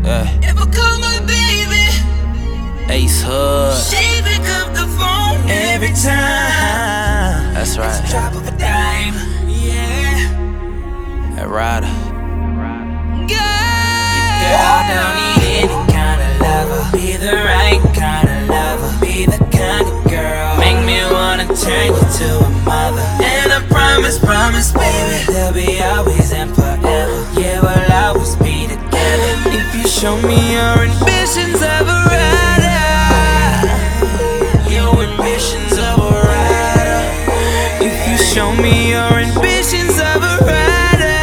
Yeah. If I call my baby Ace Hood, she pick up the phone every time. That's right. It's a drop of a dime. Yeah. That rider. Girl, don't need any kind of lover. Be the right kind of lover. Be the kind of girl make me wanna turn you to a mother. And I promise, baby, there'll be always and forever. Yeah, we'll always be together. If you show me your ambitions of a rider, your ambitions of a rider. If you show me your ambitions of a rider,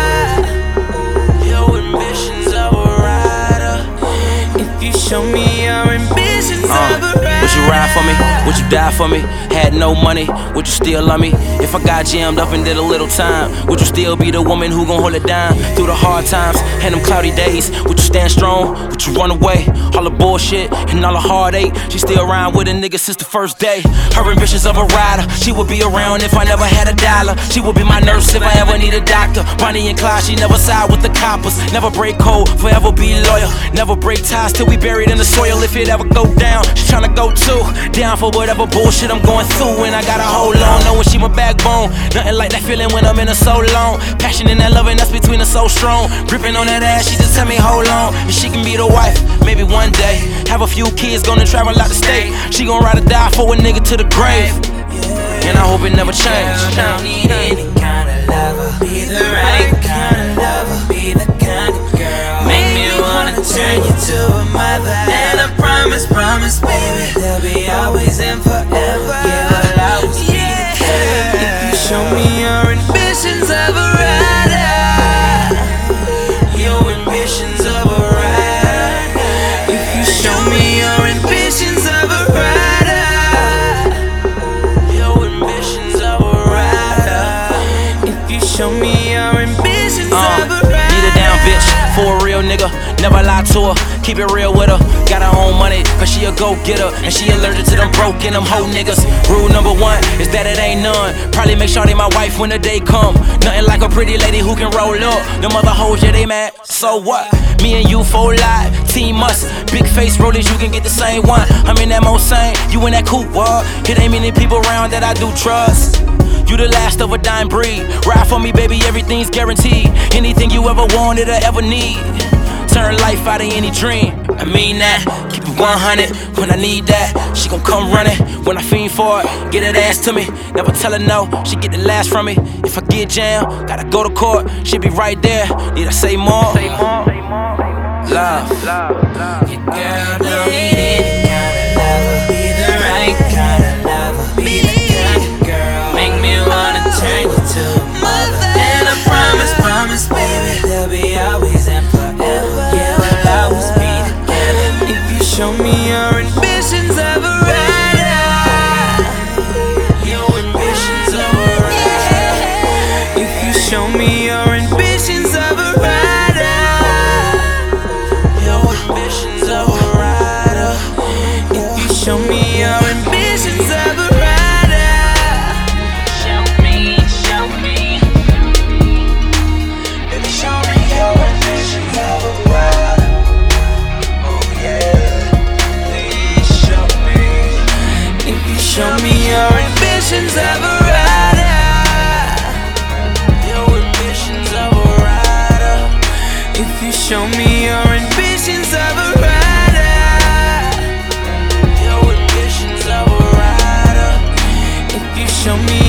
your ambitions of a rider. If you show me your ambitions of a rider. Would you ride for me? Would you die for me? Had no money, would you still love me? If I got jammed up and did a little time, would you still be the woman who gon' hold it down through the hard times and them cloudy days? Would you stand strong? Would you run away? All the bullshit and all the heartache. She still around with a nigga since the first day. Her ambitions of a rider. She would be around if I never had a dollar. She would be my nurse if I ever need a doctor. Bonnie and Clyde, she never side with the coppers. Never break code, forever be loyal. Never break ties till we buried in the soil. If it ever go down, she tryna go too. Down for whatever bullshit I'm going through. And I gotta hold on, knowing she my backbone. Nothing like that feeling when I'm in her so long. Passion and that loving that's between us so strong. Gripping on that ass, she just tell me hold on. And she can be the wife, maybe one day. Have a few kids, gonna travel out the state. She gon' ride or die for a nigga to the grave. And I hope it never change. Don't need any kind of lover. Be the right kind of lover. Be the kind of girl make me wanna turn you to a mother. And I promise, baby, there'll be always and forever. Yeah, we'll always be together. If you show me your ambitions of a rider, your ambitions of a rider. If you show me your ambitions of a rider, your ambitions of a rider. If you show me your ambitions of a rider. Beat her down, bitch, for a real nigga. Never lie to her, keep it real with her. Got her own money, cause she a go-getter. And she allergic to them broke and them hoe niggas. Rule number one is that it ain't none. Probably make sure they my wife when the day come. Nothing like a pretty lady who can roll up. Them other hoes, yeah, they mad, so what? Me and you for life, team us. Big face rollers, you can get the same one. I'm in that Mosaic, you in that coupe, what? It ain't many people around that I do trust. You the last of a dying breed. Ride for me, baby, everything's guaranteed. Anything you ever wanted or ever need. Turn life out of any dream. I mean that, keep it 100 when I need that. She gon' come running when I fiend for it. Get that ass to me, never tell her no. She get the last from me. If I get jammed, gotta go to court. She be right there. Need I say more? Love. Your girl don't need any kind of lover. Be the right kind of lover. Be the kind of girl make me wanna turn you to a mother. And I promise, baby, there'll be always and forever. Yeah, we'll always be together. If you show me your ambitions of a rider, your ambitions of a rider. If you show me your ambitions of a rider, your ambitions of a rider. If you show me your ambitions of a rider, show me. If you show me your ambitions of a rider, oh yeah, please show me. If you show me your ambitions of a rider, your ambitions of a rider. If you show me your ambitions of a rider, your ambitions of a rider. If you show me